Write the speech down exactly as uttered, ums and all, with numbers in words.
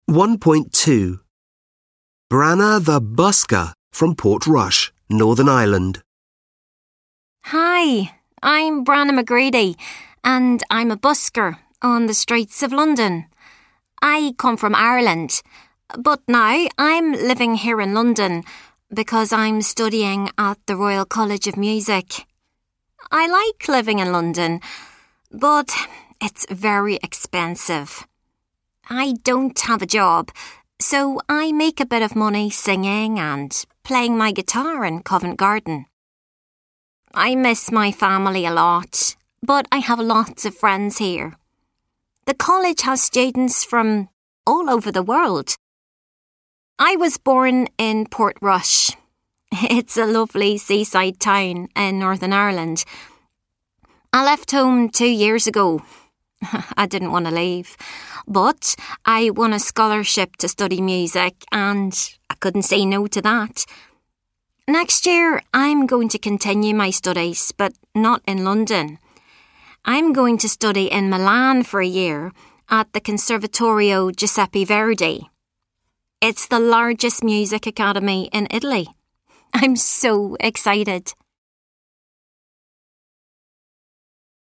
one point two. Branna the busker from Portrush, Northern Ireland. Hi, I'm Branna McGrady, and I'm a busker on the streets of London. I come from Ireland, but now I'm living here in London because I'm studying at the Royal College of Music. I like living in London, but it's very expensive. I don't have a job, so I make a bit of money singing and playing my guitar in Covent Garden. I miss my family a lot, but I have lots of friends here. The college has students from all over the world. I was born in Portrush. It's a lovely seaside town in Northern Ireland. I left home two years ago. I didn't want to leave, but I won a scholarship to study music and I couldn't say no to that. Next year, I'm going to continue my studies, but not in London. I'm going to study in Milan for a year at the Conservatorio Giuseppe Verdi. It's the largest music academy in Italy. I'm so excited.